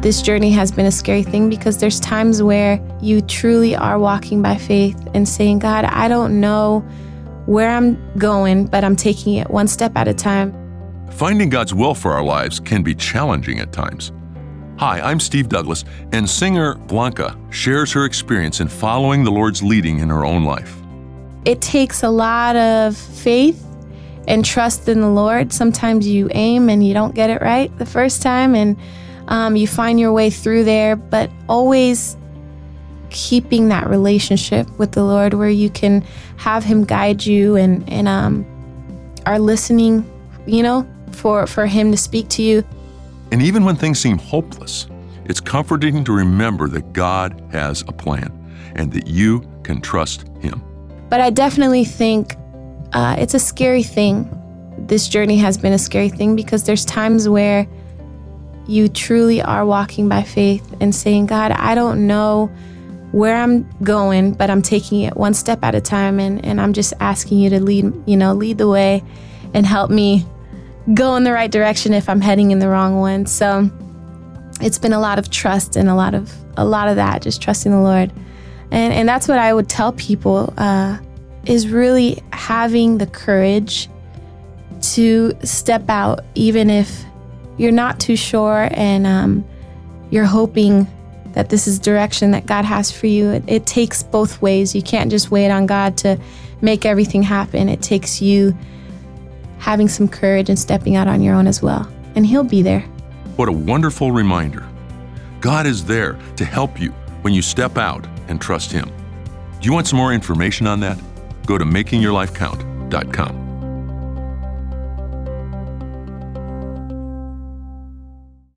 this journey has been a scary thing because there's times where you truly are walking by faith and saying, God, I don't know where I'm going, but I'm taking it one step at a time. Finding God's will for our lives can be challenging at times. Hi, I'm Steve Douglas, and singer Blanca shares her experience in following the Lord's leading in her own life. It takes a lot of faith and trust in the Lord. Sometimes you aim and you don't get it right the first time, and you find your way through there, but always keeping that relationship with the Lord where you can have Him guide you and are listening, for Him to speak to you. And even when things seem hopeless, it's comforting to remember that God has a plan and that you can trust Him. But I definitely think it's a scary thing. This journey has been a scary thing because there's times where you truly are walking by faith and saying, God, I don't know where I'm going, but I'm taking it one step at a time, and I'm just asking you to lead the way and help me go in the right direction if I'm heading in the wrong one. So it's been a lot of trust and a lot of that, just trusting the Lord. And that's what I would tell people, is really having the courage to step out, even if you're not too sure and you're hoping that this is direction that God has for you. It takes both ways. You can't just wait on God to make everything happen. It takes you having some courage and stepping out on your own as well. And He'll be there. What a wonderful reminder. God is there to help you when you step out and trust Him. Do you want some more information on that? Go to makingyourlifecount.com.